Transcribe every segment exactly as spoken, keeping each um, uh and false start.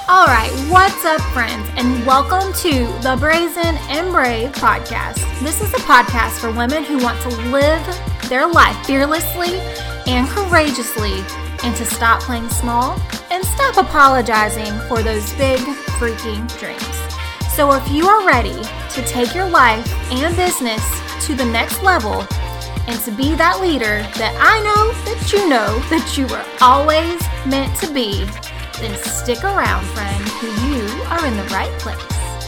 All right, what's up, friends, and welcome to the Brazen and Brave podcast. This is a podcast for women who want to live their life fearlessly and courageously, and to stop playing small and stop apologizing for those big freaking dreams. So if you are ready to take your life and business to the next level and to be that leader that I know that you know that you were always meant to be, then stick around, friend, because you are in the right place.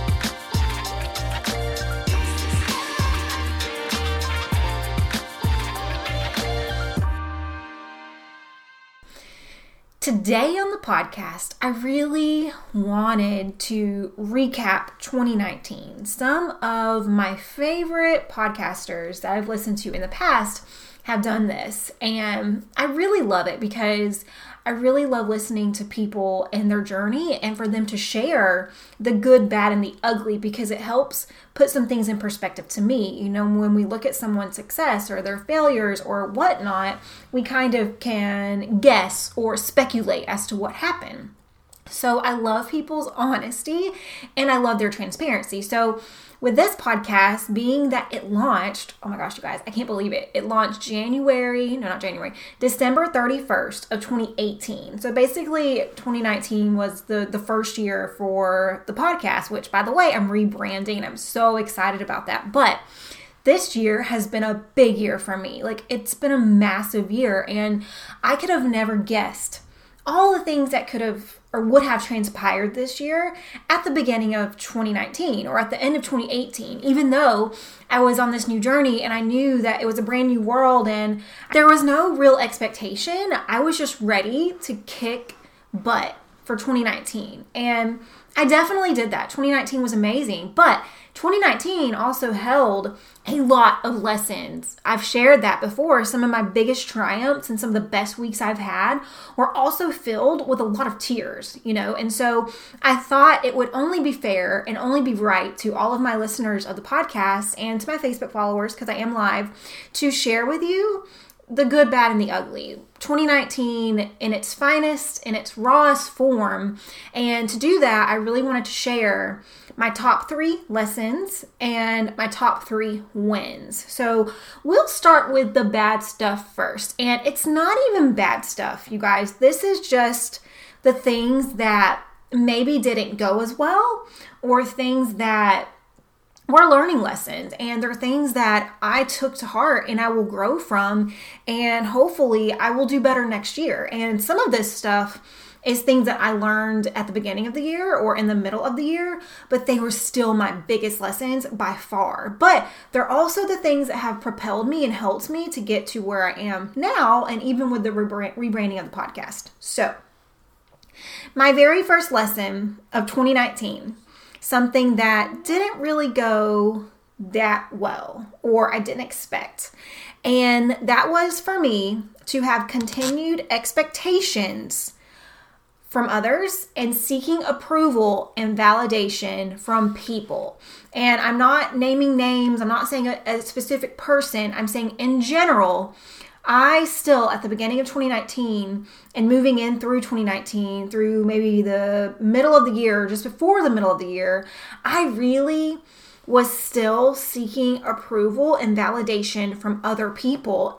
Today on the podcast, I really wanted to recap twenty nineteen. Some of my favorite podcasters that I've listened to in the past have done this, and I really love it because I really love listening to people and their journey and for them to share the good, bad, and the ugly, because it helps put some things in perspective to me. You know, when we look at someone's success or their failures or whatnot, we kind of can guess or speculate as to what happened. So I love people's honesty and I love their transparency. So with this podcast, being that it launched, oh my gosh, you guys, I can't believe it. It launched January, no, not January, December thirty-first of twenty eighteen. So basically twenty nineteen was the, the first year for the podcast, which by the way, I'm rebranding. I'm so excited about that. But this year has been a big year for me. Like, it's been a massive year, and I could have never guessed all the things that could have or would have transpired this year at the beginning of twenty nineteen or at the end of twenty eighteen, even though I was on this new journey and I knew that it was a brand new world and there was no real expectation. I was just ready to kick butt for twenty nineteen. And I definitely did that. twenty nineteen was amazing, but twenty nineteen also held a lot of lessons. I've shared that before. Some of my biggest triumphs and some of the best weeks I've had were also filled with a lot of tears, you know? And so I thought it would only be fair and only be right to all of my listeners of the podcast and to my Facebook followers, because I am live, to share with you the good, bad, and the ugly. twenty nineteen in its finest, in its rawest form. And to do that, I really wanted to share my top three lessons and my top three wins. So we'll start with the bad stuff first. And it's not even bad stuff, you guys. This is just the things that maybe didn't go as well, or things that were learning lessons, and they're things that I took to heart and I will grow from, and hopefully I will do better next year. And some of this stuff is things that I learned at the beginning of the year or in the middle of the year, but they were still my biggest lessons by far. But they're also the things that have propelled me and helped me to get to where I am now, and even with the rebranding of the podcast. So my very first lesson of twenty nineteen, something that didn't really go that well, or I didn't expect. And that was for me to have continued expectations from others and seeking approval and validation from people. And I'm not naming names. I'm not saying a, a specific person. I'm saying in general, I still, at the beginning of twenty nineteen and moving in through twenty nineteen, through maybe the middle of the year, just before the middle of the year, I really was still seeking approval and validation from other people.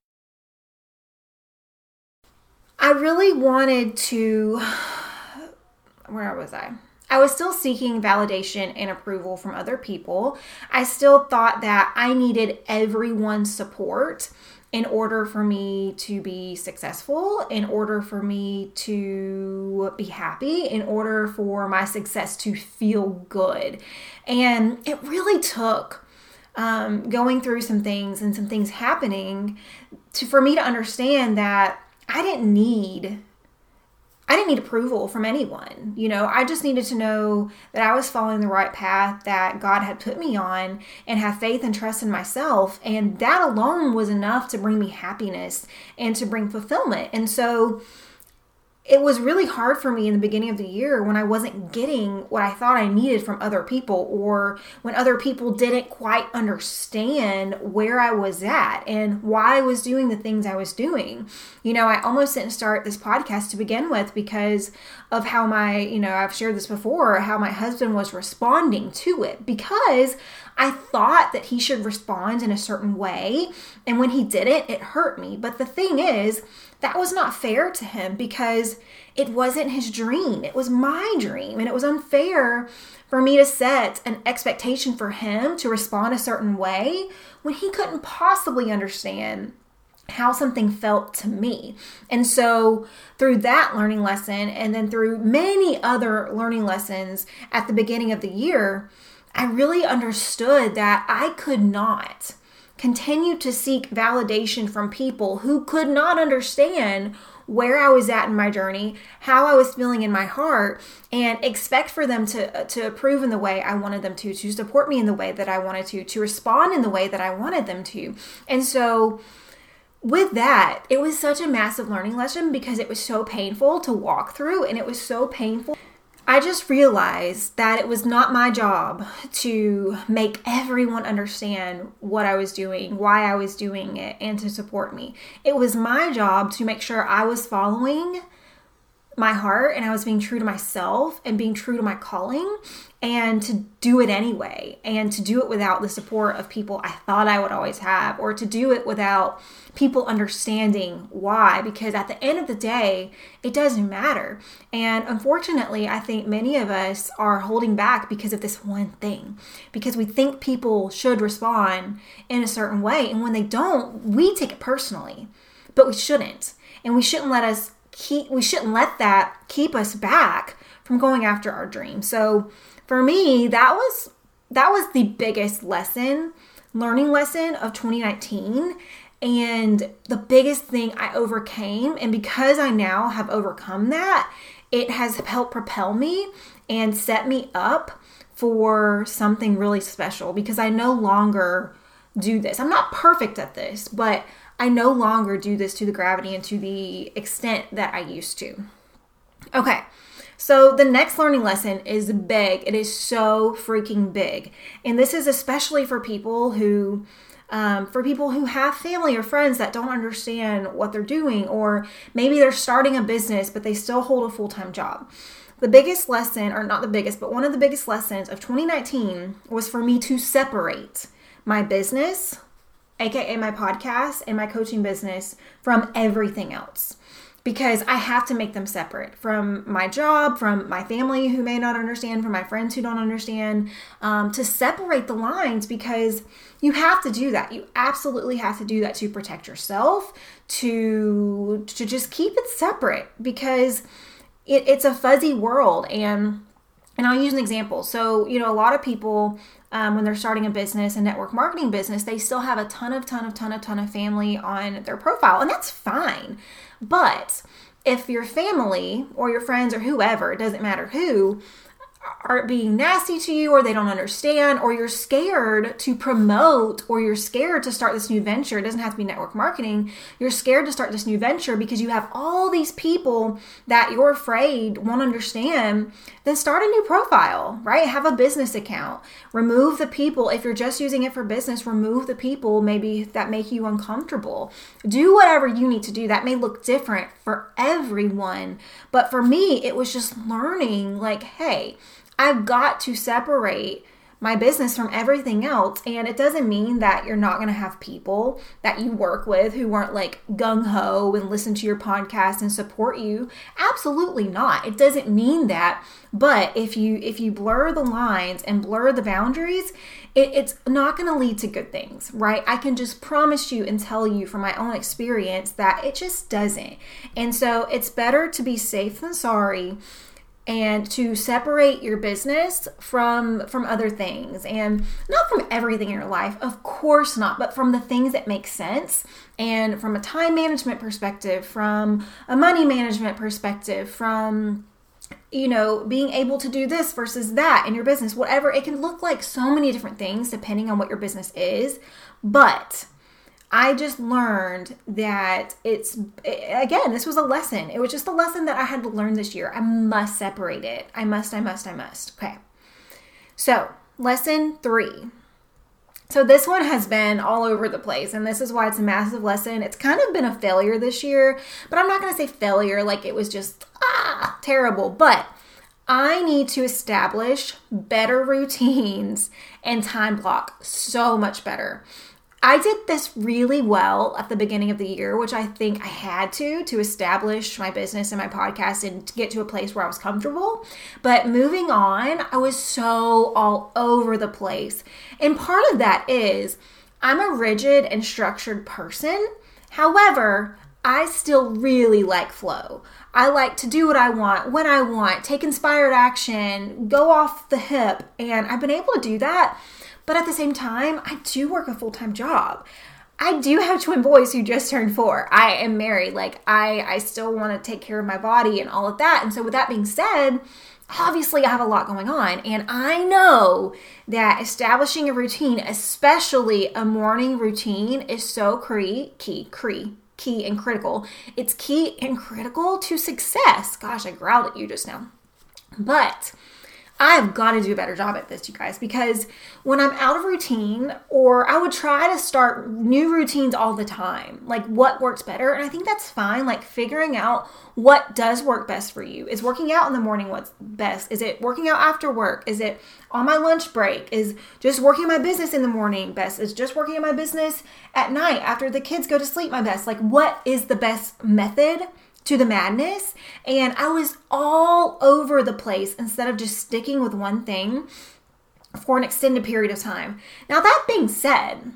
I really wanted to, where was I? I was still seeking validation and approval from other people. I still thought that I needed everyone's support in order for me to be successful, in order for me to be happy, in order for my success to feel good. And it really took um, going through some things and some things happening to for me to understand that I didn't need I didn't need approval from anyone. You know, I just needed to know that I was following the right path that God had put me on, and have faith and trust in myself. And that alone was enough to bring me happiness and to bring fulfillment. And so it was really hard for me in the beginning of the year when I wasn't getting what I thought I needed from other people, or when other people didn't quite understand where I was at and why I was doing the things I was doing. You know, I almost didn't start this podcast to begin with because of how my, you know, I've shared this before, how my husband was responding to it, because I thought that he should respond in a certain way. And when he didn't, it hurt me. But the thing is, that was not fair to him because it wasn't his dream. It was my dream. And it was unfair for me to set an expectation for him to respond a certain way when he couldn't possibly understand how something felt to me. And so through that learning lesson, and then through many other learning lessons at the beginning of the year, I really understood that I could not continue to seek validation from people who could not understand where I was at in my journey, how I was feeling in my heart, and expect for them to, to approve in the way I wanted them to, to support me in the way that I wanted to, to respond in the way that I wanted them to. And so with that, it was such a massive learning lesson because it was so painful to walk through, and it was so painful. I just realized that it was not my job to make everyone understand what I was doing, why I was doing it, and to support me. It was my job to make sure I was following my heart and I was being true to myself and being true to my calling, and to do it anyway, and to do it without the support of people I thought I would always have, or to do it without people understanding why, because at the end of the day, it doesn't matter. And unfortunately, I think many of us are holding back because of this one thing, because we think people should respond in a certain way. And when they don't, we take it personally, but we shouldn't. And we shouldn't let us keep, we shouldn't let that keep us back from going after our dreams. So for me, that was, that was the biggest lesson, learning lesson of twenty nineteen. And the biggest thing I overcame, and because I now have overcome that, it has helped propel me and set me up for something really special, because I no longer do this. I'm not perfect at this, but I no longer do this to the gravity and to the extent that I used to. Okay, so the next learning lesson is big. It is so freaking big. And this is especially for people who Um, for people who have family or friends that don't understand what they're doing, or maybe they're starting a business, but they still hold a full-time job. The biggest lesson, or not the biggest, but one of the biggest lessons of twenty nineteen was for me to separate my business, aka my podcast and my coaching business, from everything else. Because I have to make them separate from my job, from my family who may not understand, from my friends who don't understand, um, to separate the lines, because you have to do that. You absolutely have to do that to protect yourself, to, to just keep it separate, because it, it's a fuzzy world. And, and I'll use an example. So, you know, a lot of people, Um, when they're starting a business, a network marketing business, they still have a ton of, ton of, ton of, ton of family on their profile, and that's fine. But if your family or your friends or whoever, it doesn't matter who, are being nasty to you, or they don't understand, or you're scared to promote, or you're scared to start this new venture, it doesn't have to be network marketing, you're scared to start this new venture because you have all these people that you're afraid won't understand, then start a new profile, right? Have a business account. Remove the people, if you're just using it for business, remove the people maybe that make you uncomfortable. Do whatever you need to do. That may look different for everyone, but for me, it was just learning, like, hey, I've got to separate my business from everything else. And it doesn't mean that you're not going to have people that you work with who aren't like gung-ho and listen to your podcast and support you. Absolutely not. It doesn't mean that. But if you if you blur the lines and blur the boundaries, it, it's not going to lead to good things, right? I can just promise you and tell you from my own experience that it just doesn't. And so it's better to be safe than sorry, and to separate your business from from other things, and not from everything in your life, of course not, but from the things that make sense, and from a time management perspective, from a money management perspective, from, you know, being able to do this versus that in your business, whatever. It can look like so many different things depending on what your business is, but I just learned that it's, again, this was a lesson. It was just a lesson that I had to learn this year. I must separate it. I must, I must, I must. Okay. So, lesson three. So this one has been all over the place, and this is why it's a massive lesson. It's kind of been a failure this year, but I'm not going to say failure like it was just, ah, terrible. But I need to establish better routines and time block so much better. I did this really well at the beginning of the year, which I think I had to, to establish my business and my podcast and to get to a place where I was comfortable. But moving on, I was so all over the place. And part of that is I'm a rigid and structured person. However, I still really like flow. I like to do what I want, when I want, take inspired action, go off the hip. And I've been able to do that. But at the same time, I do work a full-time job. I do have twin boys who just turned four. I am married. Like, I, I still want to take care of my body and all of that. And so with that being said, obviously I have a lot going on. And I know that establishing a routine, especially a morning routine, is so key, key, key, key and critical. It's key and critical to success. Gosh, I growled at you just now. But I've got to do a better job at this, you guys, because when I'm out of routine, or I would try to start new routines all the time, like what works better. And I think that's fine. Like figuring out what does work best for you. Is working out in the morning what's best? Is it working out after work? Is it on my lunch break? Is just working my business in the morning best? Is just working in my business at night after the kids go to sleep my best? Like, what is the best method to the madness? And I was all over the place instead of just sticking with one thing for an extended period of time. Now, that being said,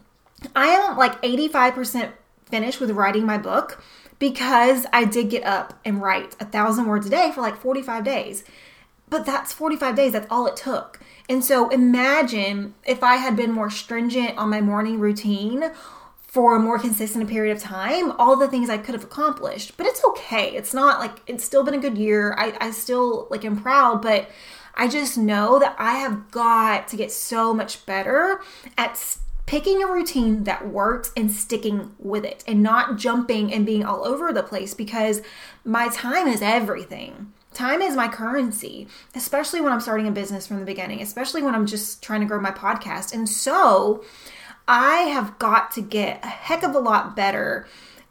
I am like eighty-five percent finished with writing my book because I did get up and write a thousand words a day for like forty-five days. But that's forty-five days. That's all it took. And so imagine if I had been more stringent on my morning routine for a more consistent period of time, all the things I could have accomplished. But it's okay. It's not like, it's still been a good year. I, I still like am proud, but I just know that I have got to get so much better at picking a routine that works and sticking with it and not jumping and being all over the place, because my time is everything. Time is my currency, especially when I'm starting a business from the beginning, especially when I'm just trying to grow my podcast. And so I have got to get a heck of a lot better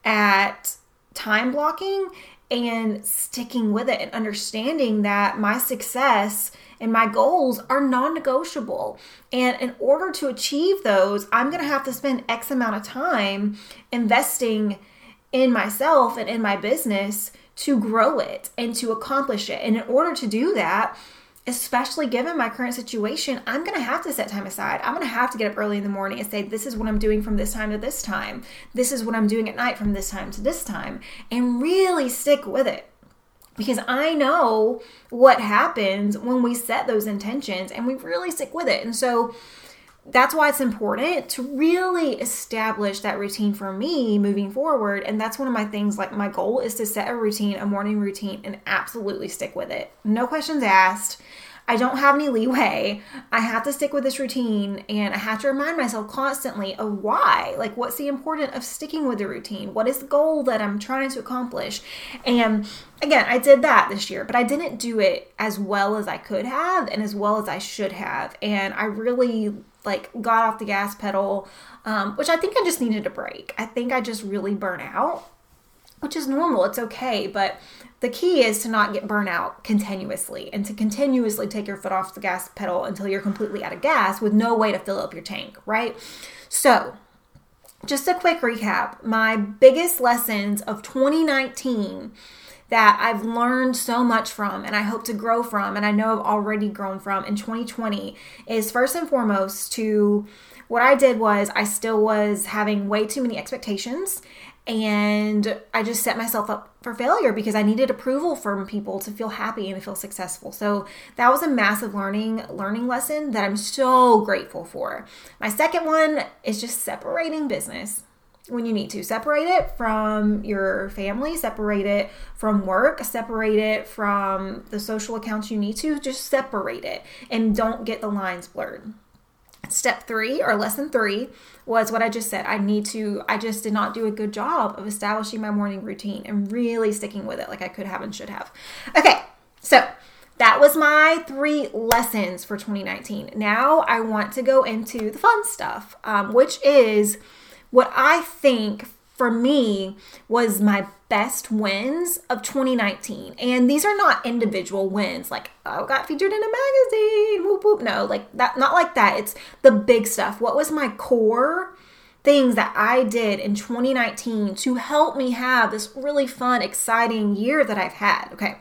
at time blocking and sticking with it and understanding that my success and my goals are non-negotiable. And in order to achieve those, I'm going to have to spend X amount of time investing in myself and in my business to grow it and to accomplish it. And in order to do that, especially given my current situation, I'm going to have to set time aside. I'm going to have to get up early in the morning and say, this is what I'm doing from this time to this time. This is what I'm doing at night from this time to this time, and really stick with it. Because I know what happens when we set those intentions and we really stick with it. And so that's why it's important to really establish that routine for me moving forward. And that's one of my things, like my goal is to set a routine, a morning routine, and absolutely stick with it. No questions asked. I don't have any leeway. I have to stick with this routine, and I have to remind myself constantly of why. Like, what's the importance of sticking with the routine? What is the goal that I'm trying to accomplish? And again, I did that this year, but I didn't do it as well as I could have and as well as I should have. And I really like got off the gas pedal, um, which I think I just needed a break. I think I just really burnt out, which is normal. It's okay. But the key is to not get burnt out continuously and to continuously take your foot off the gas pedal until you're completely out of gas with no way to fill up your tank, right? So just a quick recap. My biggest lessons of twenty nineteen that I've learned so much from and I hope to grow from, and I know I've already grown from in twenty twenty, is first and foremost to what I did was I still was having way too many expectations, and I just set myself up for failure because I needed approval from people to feel happy and to feel successful. So that was a massive learning learning lesson that I'm so grateful for. My second one is just separating business when you need to. Separate it from your family, separate it from work, separate it from the social accounts you need to. Just separate it and don't get the lines blurred. Step three, or lesson three, was what I just said. I need to, I just did not do a good job of establishing my morning routine and really sticking with it like I could have and should have. Okay, so that was my three lessons for twenty nineteen. Now I want to go into the fun stuff, um, which is what I think for me was my best wins of twenty nineteen. And these are not individual wins like, oh, I got featured in a magazine, whoop, whoop. No, like that, not like that. It's the big stuff. What was my core things that I did in twenty nineteen to help me have this really fun, exciting year that I've had? Okay.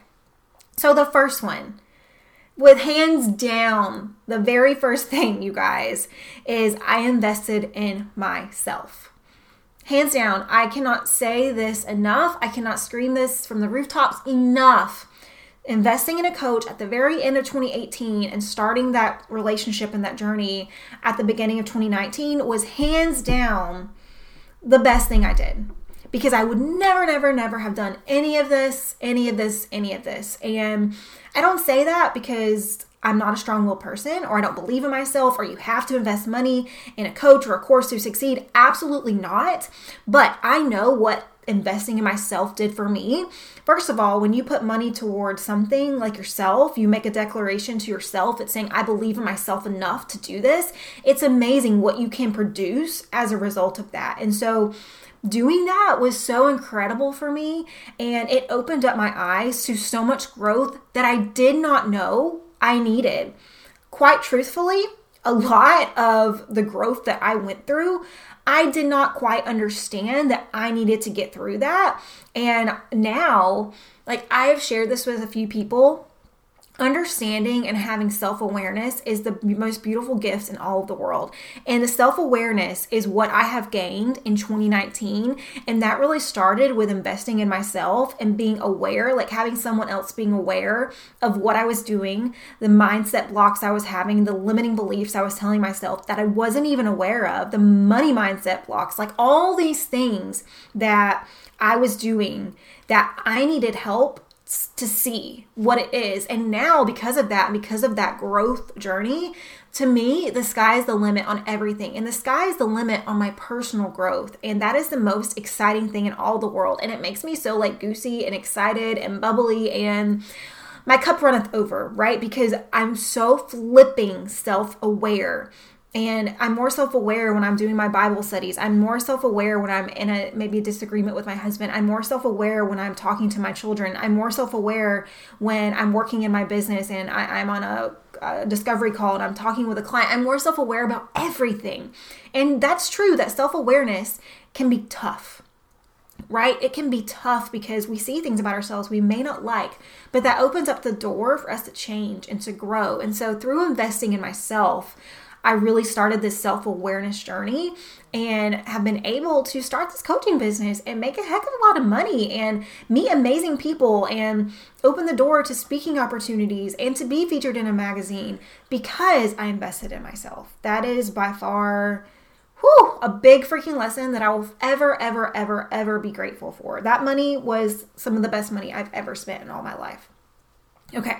So the first one, with hands down, the very first thing, you guys, is I invested in myself. Hands down, I cannot say this enough. I cannot scream this from the rooftops enough. Investing in a coach at the very end of twenty eighteen and starting that relationship and that journey at the beginning of twenty nineteen was hands down the best thing I did. Because I would never, never, never have done any of this, any of this, any of this. And I don't say that because I'm not a strong-willed person, or I don't believe in myself, or you have to invest money in a coach or a course to succeed. Absolutely not. But I know what investing in myself did for me. First of all, when you put money towards something like yourself, you make a declaration to yourself. It's saying, I believe in myself enough to do this. It's amazing what you can produce as a result of that. And so doing that was so incredible for me, and it opened up my eyes to so much growth that I did not know I needed. Quite truthfully, a lot of the growth that I went through, I did not quite understand that I needed to get through that. And now, like I have shared this with a few people, understanding and having self-awareness is the most beautiful gift in all of the world. And the self-awareness is what I have gained in twenty nineteen. And that really started with investing in myself and being aware, like having someone else being aware of what I was doing, the mindset blocks I was having, the limiting beliefs I was telling myself that I wasn't even aware of, the money mindset blocks, like all these things that I was doing that I needed help to see what it is. And now because of that, because of that growth journey, to me, the sky is the limit on everything. And the sky is the limit on my personal growth. And that is the most exciting thing in all the world. And it makes me so like goosey and excited and bubbly, and my cup runneth over, right? Because I'm so flipping self-aware. And I'm more self-aware when I'm doing my Bible studies. I'm more self-aware when I'm in a maybe a disagreement with my husband. I'm more self-aware when I'm talking to my children. I'm more self-aware when I'm working in my business and I, I'm on a, a discovery call and I'm talking with a client. I'm more self-aware about everything. And that's true, that self-awareness can be tough, right? It can be tough because we see things about ourselves we may not like, but that opens up the door for us to change and to grow. And so through investing in myself, I really started this self-awareness journey and have been able to start this coaching business and make a heck of a lot of money and meet amazing people and open the door to speaking opportunities and to be featured in a magazine because I invested in myself. That is by far whew, a big freaking lesson that I will ever, ever, ever, ever be grateful for. That money was some of the best money I've ever spent in all my life. Okay.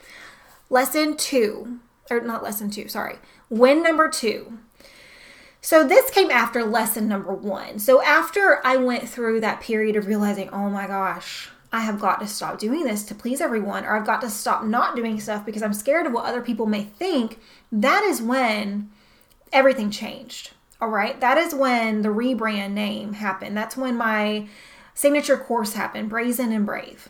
Lesson two, or not lesson two, sorry. Win number two. So this came after lesson number one. So after I went through that period of realizing, oh my gosh, I have got to stop doing this to please everyone, or I've got to stop not doing stuff because I'm scared of what other people may think, that is when everything changed. All right. That is when the rebrand name happened. That's when my signature course happened, Brazen and Brave.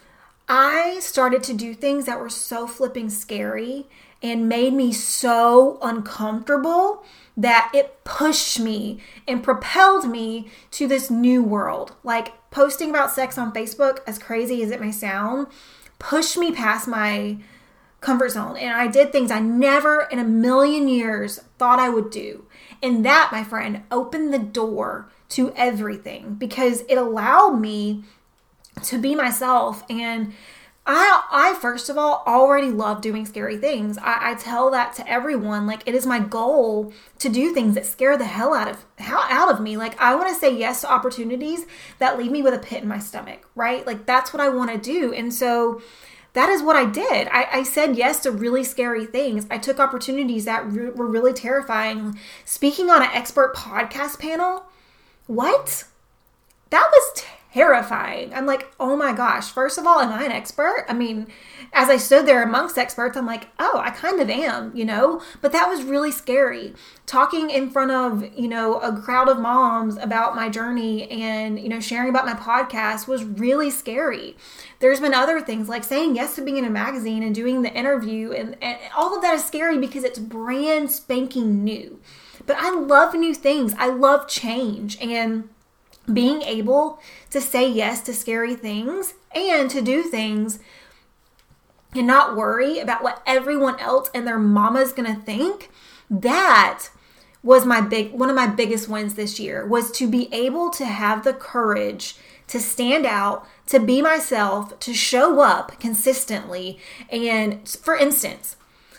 I started to do things that were so flipping scary and made me so uncomfortable that it pushed me and propelled me to this new world. Like posting about sex on Facebook, as crazy as it may sound, pushed me past my comfort zone. And I did things I never in a million years thought I would do. And that, my friend, opened the door to everything because it allowed me to be myself. And I, I first of all, already love doing scary things. I, I tell that to everyone. Like, it is my goal to do things that scare the hell out of hell out of me. Like, I want to say yes to opportunities that leave me with a pit in my stomach, right? Like, that's what I want to do. And so that is what I did. I, I said yes to really scary things. I took opportunities that re- were really terrifying. Speaking on an expert podcast panel, what? That was terrifying. I'm like, oh my gosh. First of all, am I an expert? I mean, as I stood there amongst experts, I'm like, oh, I kind of am, you know, but that was really scary. Talking in front of, you know, a crowd of moms about my journey and, you know, sharing about my podcast was really scary. There's been other things like saying yes to being in a magazine and doing the interview, and, and all of that is scary because it's brand spanking new. But I love new things. I love change, and being able to say yes to scary things and to do things and not worry about what everyone else and their mama's gonna think, that was my big one of my biggest wins this year, was to be able to have the courage to stand out, to be myself, to show up consistently. And for instance,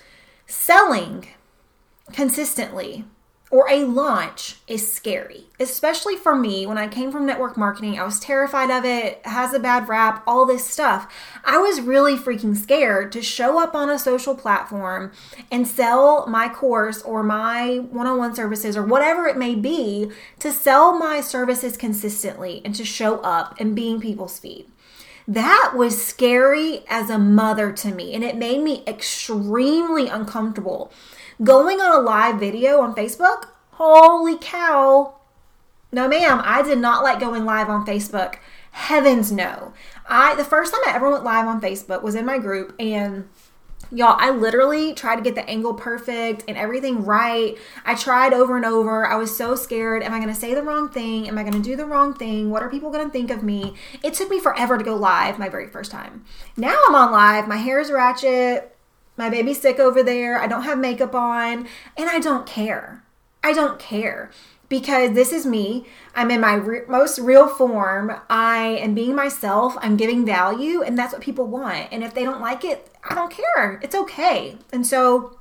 selling consistently or a launch is scary, especially for me. When I came from network marketing, I was terrified of it. It has a bad rap, all this stuff. I was really freaking scared to show up on a social platform and sell my course or my one-on-one services or whatever it may be, to sell my services consistently and to show up and be in people's feed. That was scary as a mother to me, and it made me extremely uncomfortable. Going on a live video on Facebook, holy cow. No, ma'am, I did not like going live on Facebook. Heavens no. I the first time I ever went live on Facebook was in my group, and y'all, I literally tried to get the angle perfect and everything right. I tried over and over. I was so scared. Am I going to say the wrong thing? Am I going to do the wrong thing? What are people going to think of me? It took me forever to go live my very first time. Now I'm on live. My hair is ratchet. My baby's sick over there. I don't have makeup on, and I don't care. I don't care because this is me. I'm in my re- most real form. I am being myself. I'm giving value, and that's what people want. And if they don't like it, I don't care. It's okay. And so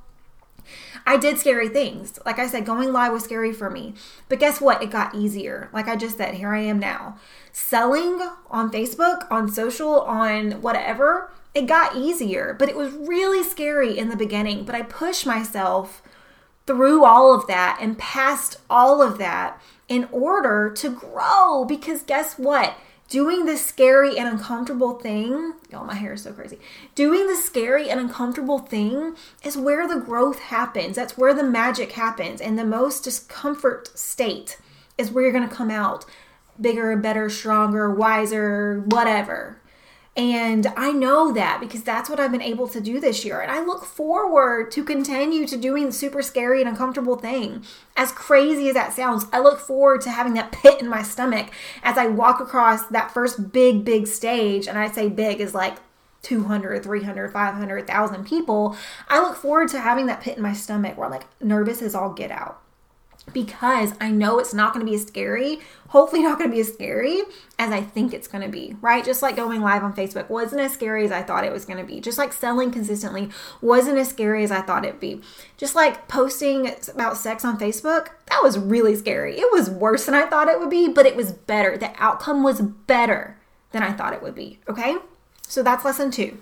I did scary things. Like I said, going live was scary for me. But guess what? It got easier. Like I just said, here I am now. Selling on Facebook, on social, on whatever, it got easier, but it was really scary in the beginning. But I pushed myself through all of that and past all of that in order to grow. Because guess what? Doing the scary and uncomfortable thing, oh, my hair is so crazy. Doing the scary and uncomfortable thing is where the growth happens. That's where the magic happens. And the most discomfort state is where you're going to come out bigger, better, stronger, wiser, whatever. And I know that because that's what I've been able to do this year. And I look forward to continue to doing the super scary and uncomfortable thing. As crazy as that sounds, I look forward to having that pit in my stomach as I walk across that first big, big stage. And I say big is like two hundred, three hundred, five hundred, one thousand people. I look forward to having that pit in my stomach where I'm like nervous as all get out. Because I know it's not going to be as scary, hopefully not going to be as scary as I think it's going to be, right? Just like going live on Facebook wasn't as scary as I thought it was going to be. Just like selling consistently wasn't as scary as I thought it'd be. Just like posting about sex on Facebook, that was really scary. It was worse than I thought it would be, but it was better. The outcome was better than I thought it would be, okay? So that's lesson two.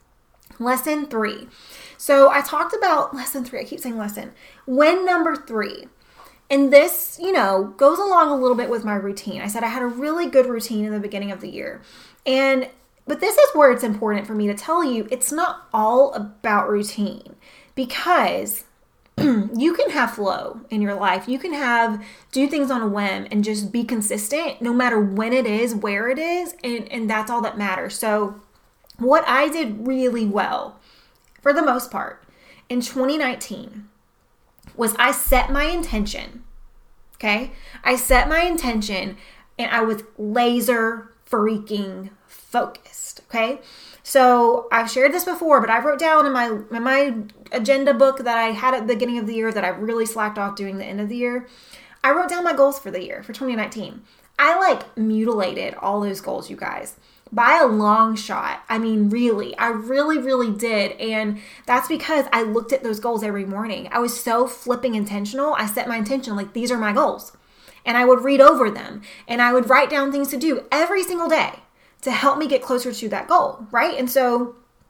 Lesson three. So I talked about lesson three. I keep saying lesson. Win number three. And this, you know, goes along a little bit with my routine. I said I had a really good routine in the beginning of the year. And, but this is where it's important for me to tell you, it's not all about routine, because you can have flow in your life. You can have, do things on a whim and just be consistent no matter when it is, where it is. And, and that's all that matters. So what I did really well, for the most part, in twenty nineteen, was I set my intention, okay? I set my intention and I was laser freaking focused, okay? So I've shared this before, but I wrote down in my in my agenda book that I had at the beginning of the year that I really slacked off doing the end of the year. I wrote down my goals for the year, for twenty nineteen. I like mutilated all those goals, you guys. By a long shot. I mean, really, I really, really did. And that's because I looked at those goals every morning. I was so flipping intentional. I set my intention like, these are my goals. And I would read over them and I would write down things to do every single day to help me get closer to that goal, right? And so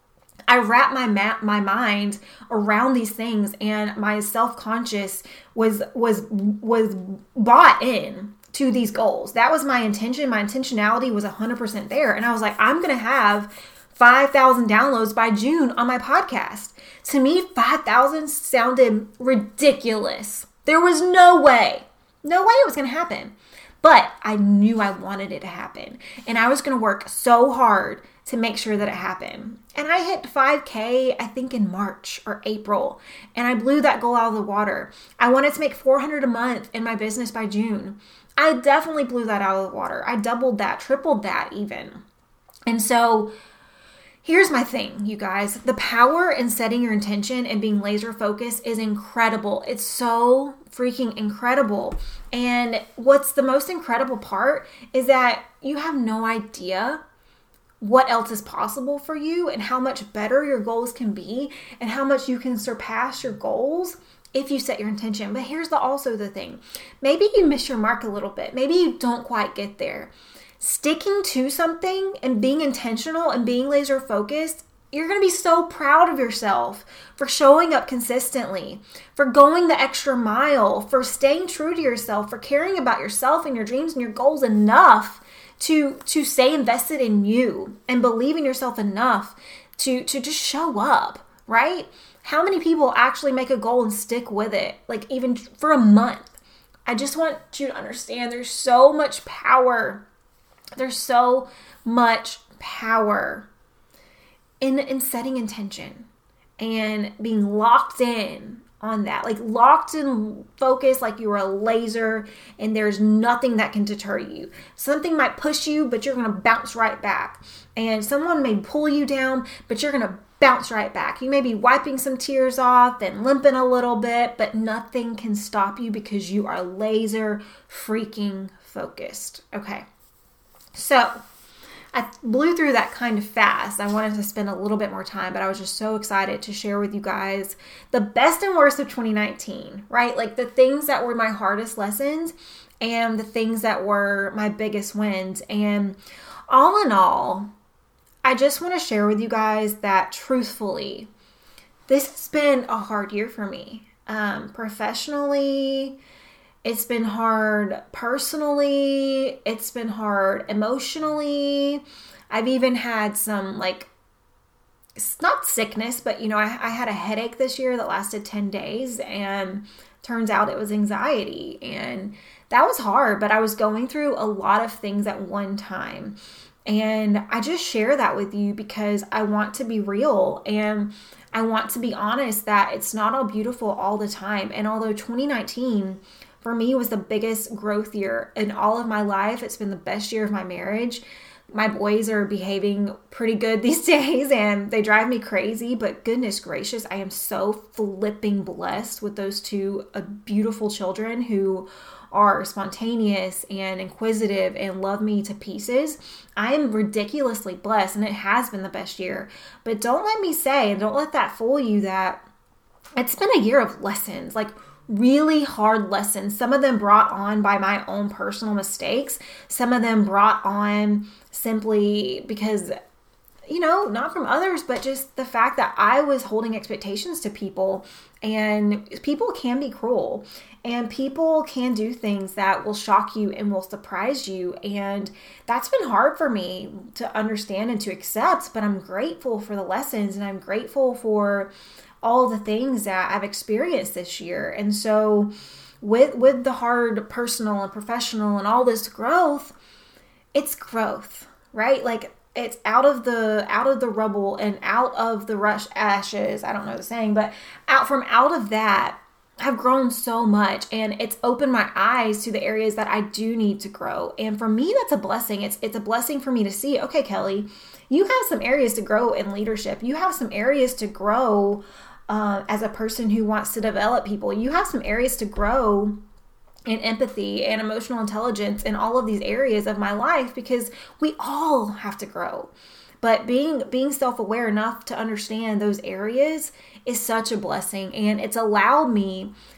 I wrapped my ma- my mind around these things, and my self-conscious was was was bought in to these goals. That was my intention. My intentionality was one hundred percent there. And I was like, I'm going to have five thousand downloads by June on my podcast. To me, five thousand sounded ridiculous. There was no way, no way it was going to happen. But I knew I wanted it to happen. And I was going to work so hard to make sure that it happened. And I hit five K, I think in March or April. And I blew that goal out of the water. I wanted to make four hundred a month in my business by June. I definitely blew that out of the water. I doubled that, tripled that even. And so here's my thing, you guys. The power in setting your intention and being laser focused is incredible. It's so freaking incredible. And what's the most incredible part is that you have no idea what else is possible for you and how much better your goals can be and how much you can surpass your goals if you set your intention. But here's the also the thing. Maybe you miss your mark a little bit. Maybe you don't quite get there. Sticking to something and being intentional and being laser focused, you're going to be so proud of yourself for showing up consistently, for going the extra mile, for staying true to yourself, for caring about yourself and your dreams and your goals enough to to stay invested in you and believe in yourself enough to to just show up, right? How many people actually make a goal and stick with it, like even for a month? I just want you to understand there's so much power. There's so much power in in setting intention and being locked in on that, like locked in focus, like you were a laser and there's nothing that can deter you. Something might push you, but you're going to bounce right back. And someone may pull you down, but you're going to bounce right back. You may be wiping some tears off and limping a little bit, but nothing can stop you because you are laser freaking focused. Okay. So I blew through that kind of fast. I wanted to spend a little bit more time, but I was just so excited to share with you guys the best and worst of twenty nineteen, right? Like the things that were my hardest lessons and the things that were my biggest wins. And all in all, I just want to share with you guys that truthfully, this has been a hard year for me. Um, professionally, it's been hard personally. It's been hard emotionally. I've even had some like, it's not sickness, but you know, I, I had a headache this year that lasted ten days and turns out it was anxiety. And that was hard, but I was going through a lot of things at one time. And I just share that with you because I want to be real and I want to be honest that it's not all beautiful all the time. And although twenty nineteen for me was the biggest growth year in all of my life, it's been the best year of my marriage. My boys are behaving pretty good these days and they drive me crazy, but goodness gracious, I am so flipping blessed with those two uh, beautiful children who are spontaneous and inquisitive and love me to pieces. I am ridiculously blessed and it has been the best year. But don't let me say, and don't let that fool you that it's been a year of lessons, like really hard lessons. Some of them brought on by my own personal mistakes. Some of them brought on simply because, you know, not from others, but just the fact that I was holding expectations to people, and people can be cruel and people can do things that will shock you and will surprise you. And that's been hard for me to understand and to accept, but I'm grateful for the lessons and I'm grateful for all the things that I've experienced this year. And so with with the hard personal and professional and all this growth, it's growth, right? Like it's out of the out of the rubble and out of the rush ashes. I don't know the saying, but out from out of that, I've grown so much and it's opened my eyes to the areas that I do need to grow. And for me, that's a blessing. It's it's a blessing for me to see, okay, Kelly, you have some areas to grow in leadership. You have some areas to grow Uh, as a person who wants to develop people. You have some areas to grow in empathy and emotional intelligence in all of these areas of my life because we all have to grow. But being being self-aware enough to understand those areas is such a blessing, and it's allowed me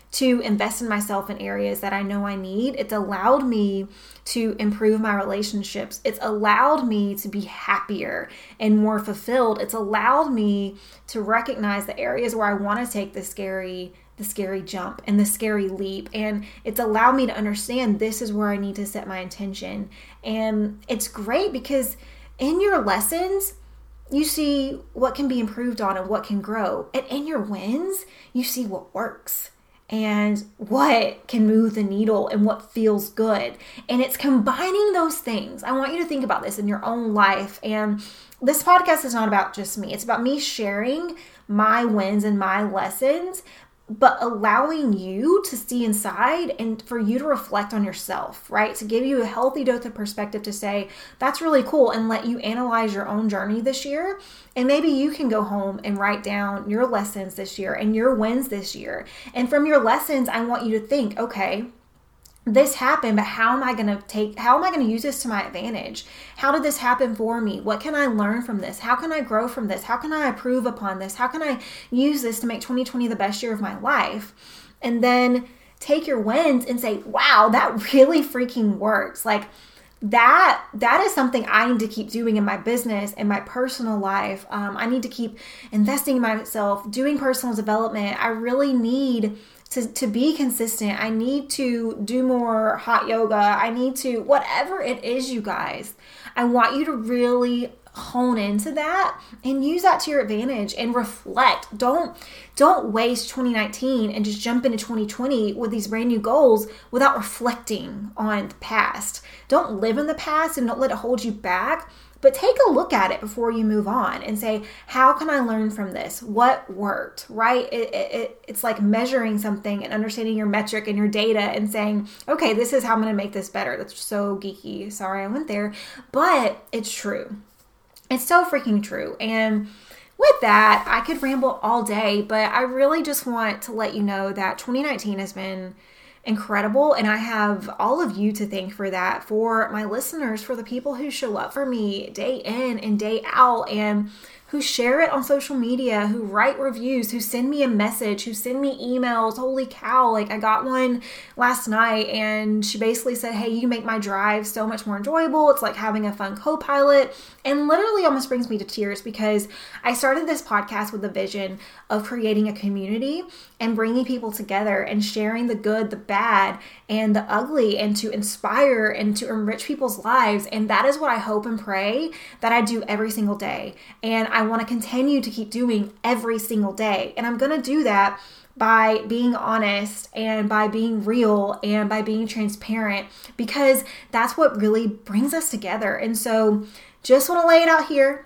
to invest in myself in areas that I know I need. It's allowed me to improve my relationships. It's allowed me to be happier and more fulfilled. It's allowed me to recognize the areas where I want to take the scary the scary jump and the scary leap. And it's allowed me to understand this is where I need to set my intention. And it's great because in your lessons, you see what can be improved on and what can grow. And in your wins, you see what works and what can move the needle and what feels good. And it's combining those things. I want you to think about this in your own life. And this podcast is not about just me. It's about me sharing my wins and my lessons, but allowing you to see inside and for you to reflect on yourself, right? To give you a healthy dose of perspective to say, that's really cool, and let you analyze your own journey this year. And maybe you can go home and write down your lessons this year and your wins this year. And from your lessons, I want you to think, okay, this happened, but how am I going to take, how am I going to use this to my advantage? How did this happen for me? What can I learn from this? How can I grow from this? How can I improve upon this? How can I use this to make twenty twenty the best year of my life? And then take your wins and say, wow, that really freaking works. Like that, that is something I need to keep doing in my business, in my personal life. Um, I need to keep investing in myself, doing personal development. I really need To, to be consistent. I need to do more hot yoga. I need to, whatever it is, you guys, I want you to really hone into that and use that to your advantage and reflect. Don't, don't waste twenty nineteen and just jump into twenty twenty with these brand new goals without reflecting on the past. Don't live in the past and don't let it hold you back. But take a look at it before you move on and say, how can I learn from this? What worked, right? It, it, it's like measuring something and understanding your metric and your data and saying, okay, this is how I'm going to make this better. That's so geeky. Sorry I went there. But it's true. It's so freaking true. And with that, I could ramble all day, but I really just want to let you know that twenty nineteen has been incredible. And I have all of you to thank for that, for my listeners, for the people who show up for me day in and day out and who share it on social media, who write reviews, who send me a message, who send me emails. Holy cow. Like I got one last night and she basically said, hey, you make my drive so much more enjoyable. It's like having a fun co-pilot, and literally almost brings me to tears because I started this podcast with the vision of creating a community and bringing people together and sharing the good, the bad, and the ugly, and to inspire and to enrich people's lives. And that is what I hope and pray that I do every single day. And I want to continue to keep doing every single day. And I'm going to do that by being honest and by being real and by being transparent, because that's what really brings us together. And so just want to lay it out here.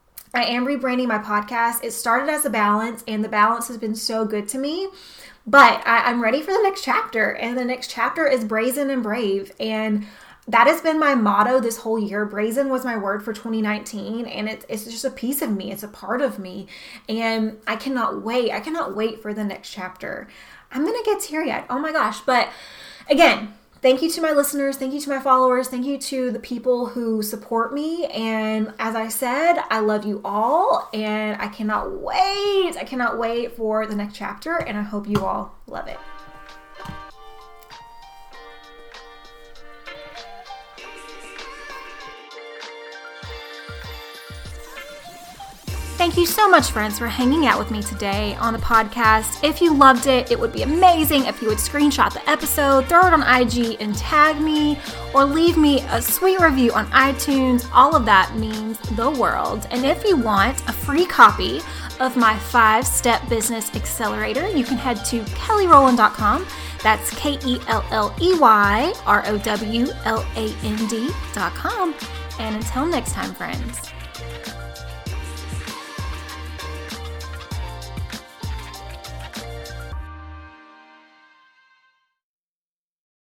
I am rebranding my podcast. It started as a balance, and the balance has been so good to me. But I, I'm ready for the next chapter, and the next chapter is brazen and brave. And that has been my motto this whole year. Brazen was my word for twenty nineteen, and it, it's just a piece of me. It's a part of me, and I cannot wait. I cannot wait for the next chapter. I'm going to get teary-eyed. Oh my gosh. But again, thank you to my listeners. Thank you to my followers. Thank you to the people who support me. And as I said, I love you all, and I cannot wait. I cannot wait for the next chapter, and I hope you all love it. Thank you so much, friends, for hanging out with me today on the podcast. If you loved it, it would be amazing if you would screenshot the episode, throw it on I G, and tag me, or leave me a sweet review on iTunes. All of that means the world. And if you want a free copy of my five-step business accelerator, you can head to kelly rowland dot com. That's K E L L E Y R O W L A N D dot com. And until next time, friends.